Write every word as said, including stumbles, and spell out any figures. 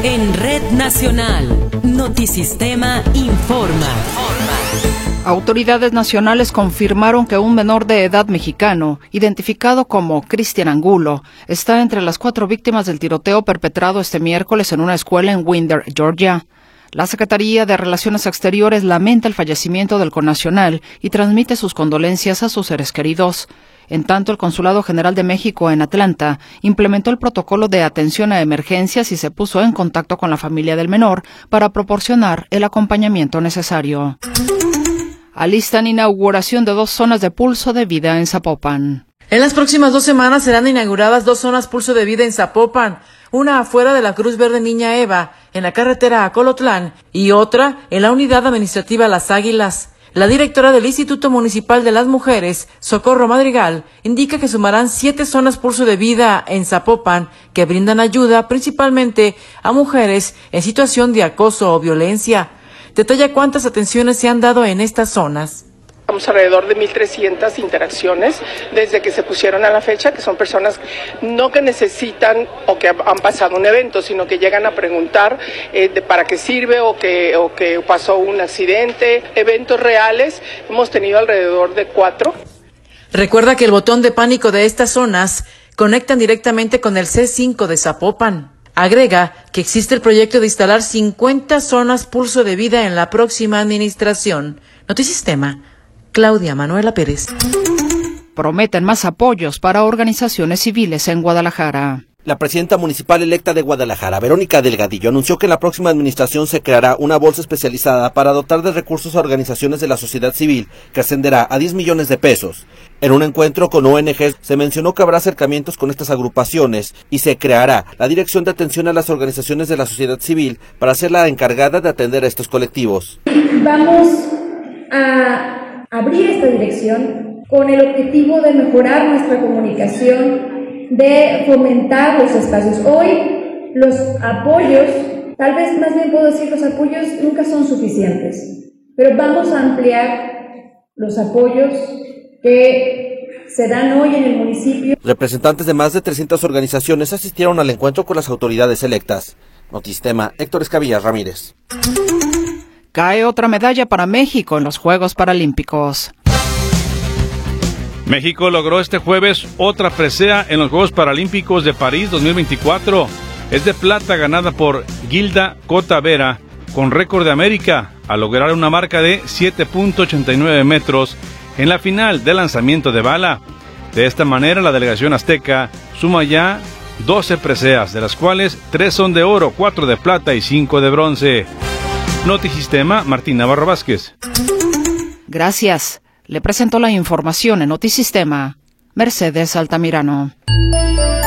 En Red Nacional, Notisistema informa. Autoridades nacionales confirmaron que un menor de edad mexicano, identificado como Cristian Angulo, está entre las cuatro víctimas del tiroteo perpetrado este miércoles en una escuela en Winder, Georgia. La Secretaría de Relaciones Exteriores lamenta el fallecimiento del connacional y transmite sus condolencias a sus seres queridos. En tanto, el Consulado General de México en Atlanta implementó el protocolo de atención a emergencias y se puso en contacto con la familia del menor para proporcionar el acompañamiento necesario. Alistan inauguración de dos zonas de pulso de vida en Zapopan. En las próximas dos semanas serán inauguradas dos zonas pulso de vida en Zapopan, una afuera de la Cruz Verde Niña Eva, en la carretera a Colotlán, y otra en la unidad administrativa Las Águilas. La directora del Instituto Municipal de las Mujeres, Socorro Madrigal, indica que sumarán siete zonas pulso de vida en Zapopan que brindan ayuda principalmente a mujeres en situación de acoso o violencia. Detalla cuántas atenciones se han dado en estas zonas. Estamos alrededor de mil trescientas interacciones desde que se pusieron a la fecha, que son personas no que necesitan o que han pasado un evento, sino que llegan a preguntar eh, de para qué sirve o que, o que pasó un accidente. Eventos reales hemos tenido alrededor de cuatro. Recuerda que el botón de pánico de estas zonas conectan directamente con el C cinco de Zapopan. Agrega que existe el proyecto de instalar cincuenta zonas pulso de vida en la próxima administración. Notisistema, Claudia Manuela Pérez. Prometen más apoyos para organizaciones civiles en Guadalajara. La presidenta municipal electa de Guadalajara, Verónica Delgadillo, anunció que en la próxima administración se creará una bolsa especializada para dotar de recursos a organizaciones de la sociedad civil, que ascenderá a diez millones de pesos. En un encuentro con O N Ges se mencionó que habrá acercamientos con estas agrupaciones y se creará la Dirección de Atención a las Organizaciones de la Sociedad Civil para ser la encargada de atender a estos colectivos. Vamos a abrir esta dirección con el objetivo de mejorar nuestra comunicación, de fomentar los espacios. Hoy los apoyos, tal vez más bien puedo decir los apoyos nunca son suficientes, pero vamos a ampliar los apoyos que se dan hoy en el municipio. Representantes de más de trescientas organizaciones asistieron al encuentro con las autoridades electas. Notisistema, Héctor Escamilla Ramírez. Cae otra medalla para México en los Juegos Paralímpicos. México logró este jueves otra presea en los Juegos Paralímpicos de París dos mil veinticuatro. Es de plata ganada por Gilda Cota Vera, con récord de América, al lograr una marca de siete punto ochenta y nueve metros en la final de lanzamiento de bala. De esta manera, la delegación azteca suma ya doce preseas, de las cuales tres son de oro, cuatro de plata y cinco de bronce. Notisistema, Martín Navarro Vázquez. Gracias. Le presento la información en Notisistema, Mercedes Altamirano.